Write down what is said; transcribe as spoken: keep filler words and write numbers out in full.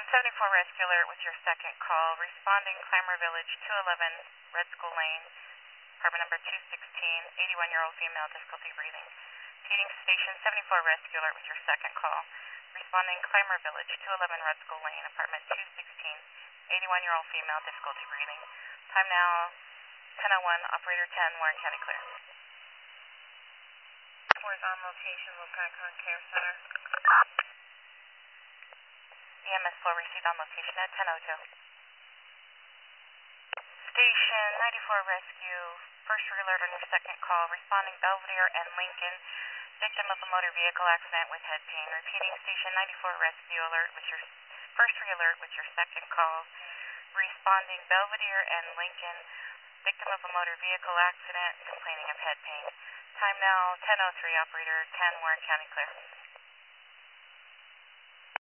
seventy-four Rescue Alert with your second call. Responding Clymer Village, two eleven Red School Lane, apartment number two sixteen, eighty-one-year-old female, difficulty breathing. Repeating Station seventy-four Rescue Alert with your second call. Responding Clymer Village, two eleven Red School Lane, apartment two sixteen, eighty-one-year-old female, difficulty breathing. Time now ten oh one, operator ten, Warren County clear. Four's on location, Wilcacon Care Center. E M S flow received on location at ten oh two. Station ninety-four Rescue, first alert on your second call. Responding Belvedere and Lincoln, victim of a motor vehicle accident with head pain. Repeating Station ninety-four Rescue Alert with your first alert with your second call. Responding Belvedere and Lincoln, victim of a motor vehicle accident, complaining of head pain. Time now ten oh three, operator ten, Warren County clear.